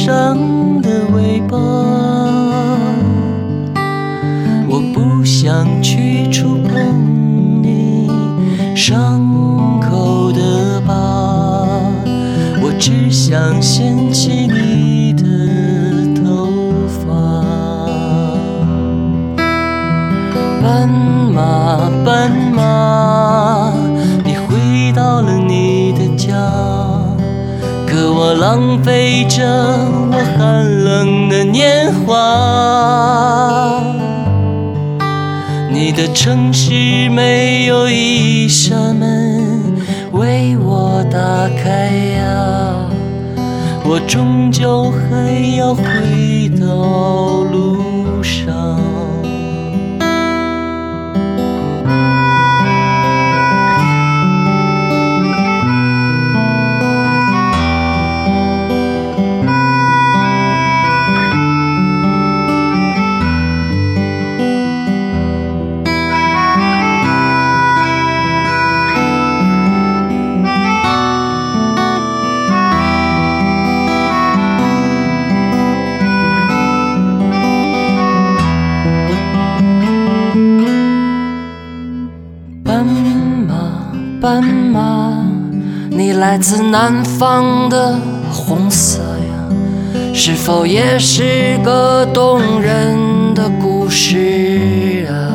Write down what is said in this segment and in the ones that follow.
上的尾巴。我不想去触碰你伤口的疤，我只想掀起你的头发。斑马，斑马，你回到了你的家，可我浪费着我寒冷的年华。你的城市没有一扇门为我打开呀，我终究还要回到路上。斑马，你来自南方的红色呀，是否也是个动人的故事啊？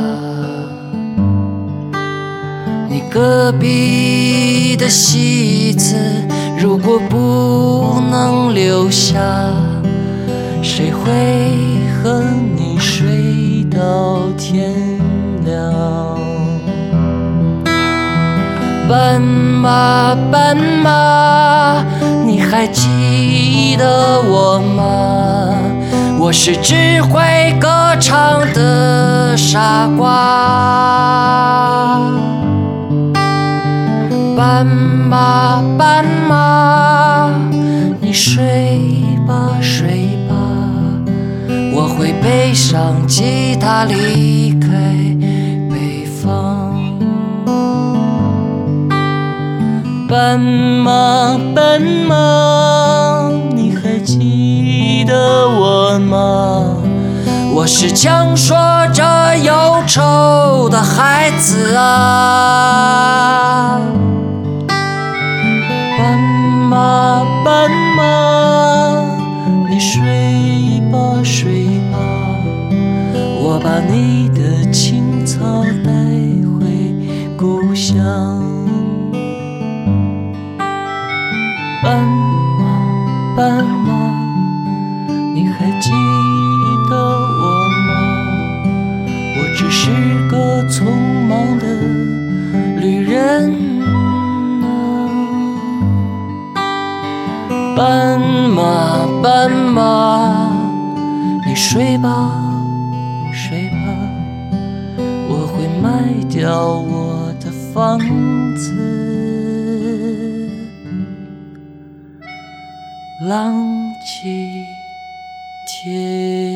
你隔壁的戏子，如果不能留下，谁会和你睡到天亮？斑马，斑马，你还记得我吗？我是只会歌唱的傻瓜。斑马，斑马，你睡吧，睡吧，我会背上吉他离开北方。斑马，斑马，你还记得我吗？我是讲说着忧愁的孩子啊。斑马，斑马，你睡吧，睡吧，我把你的青草带回故乡。斑马，斑马，你还记得我吗？我只是个匆忙的旅人啊。斑马，斑马，你睡吧，睡吧，我会卖掉我的房子，浪迹天